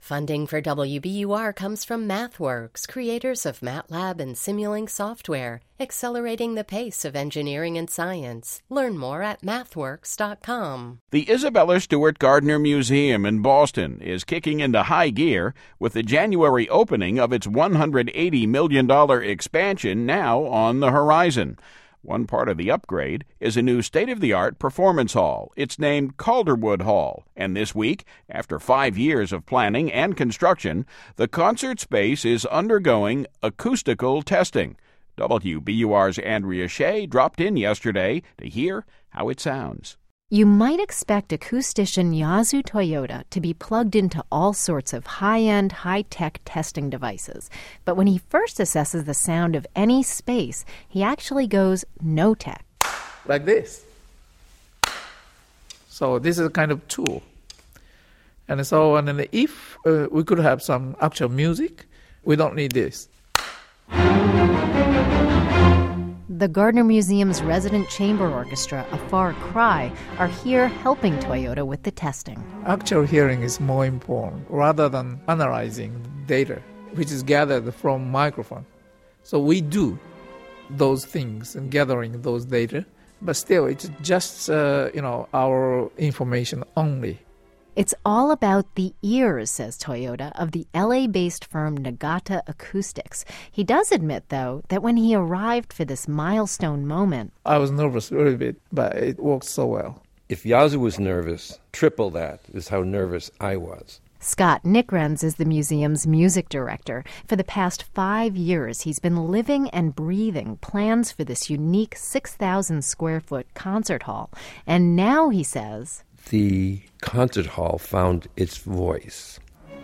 Funding for WBUR comes from MathWorks, creators of MATLAB and Simulink software, accelerating the pace of engineering and science. Learn more at mathworks.com. The Isabella Stewart Gardner Museum in Boston is kicking into high gear with the January opening of its $180 million expansion now on the horizon. One part of the upgrade is a new state-of-the-art performance hall. It's named Calderwood Hall, and this week, after 5 years of planning and construction, the concert space is undergoing acoustical testing. WBUR's Andrea Shea dropped in yesterday to hear how it sounds. You might expect acoustician Yasu Toyoda to be plugged into all sorts of high-end, high-tech testing devices. But when he first assesses the sound of any space, he actually goes no-tech. Like this. So this is a kind of tool. And so if we could have some actual music, we don't need this. The Gardner Museum's resident chamber orchestra, A Far Cry, are here helping Toyoda with the testing. Actual hearing is more important rather than analyzing data, which is gathered from microphone. So we do those things and gathering those data, but still it's just our information only. It's all about the ears, says Toyoda, of the LA-based firm Nagata Acoustics. He does admit, though, that when he arrived for this milestone moment, I was nervous a little bit, but it worked so well. If Yasu was nervous, triple that is how nervous I was. Scott Nickrens is the museum's music director. For the past 5 years, he's been living and breathing plans for this unique 6,000-square-foot concert hall. And now, he says, the concert hall found its voice.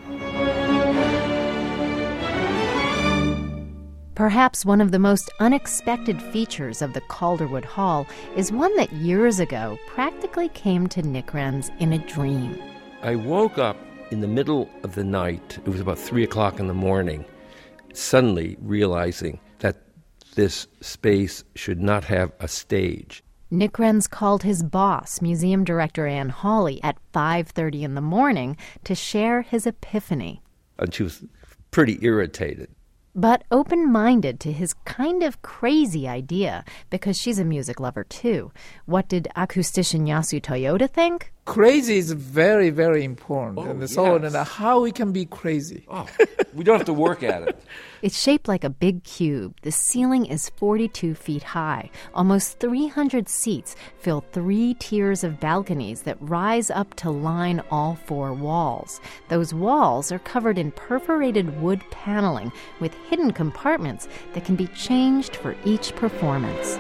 Perhaps one of the most unexpected features of the Calderwood Hall is one that years ago practically came to Nickrens in a dream. I woke up in the middle of the night. It was about 3 o'clock in the morning, suddenly realizing that this space should not have a stage. Nickrens called his boss, museum director Ann Hawley, at 5:30 in the morning to share his epiphany. And she was pretty irritated. But open-minded to his kind of crazy idea, because she's a music lover too. What did acoustician Yasu Toyoda think? Crazy is very, very important. Oh, and so yes. How we can be crazy. Oh, we don't have to work at it. It's shaped like a big cube. The ceiling is 42 feet high. Almost 300 seats fill 3 tiers of balconies that rise up to line all 4 walls. Those walls are covered in perforated wood paneling with hidden compartments that can be changed for each performance.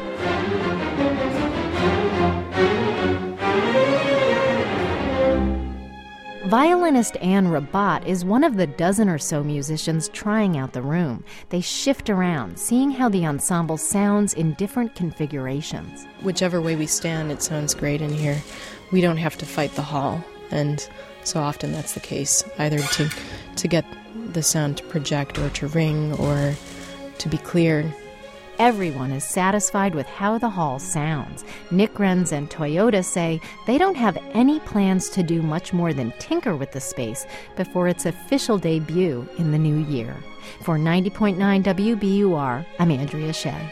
Violinist Anne Rabat is one of the dozen or so musicians trying out the room. They shift around, seeing how the ensemble sounds in different configurations. Whichever way we stand, it sounds great in here. We don't have to fight the hall, and so often that's the case, either to get the sound to project or to ring or to be clear. Everyone is satisfied with how the hall sounds. Nickrens and Toyoda say they don't have any plans to do much more than tinker with the space before its official debut in the new year. For 90.9 WBUR, I'm Andrea Shea.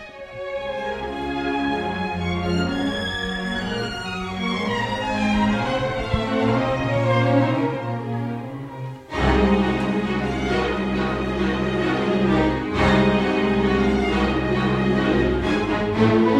Thank you.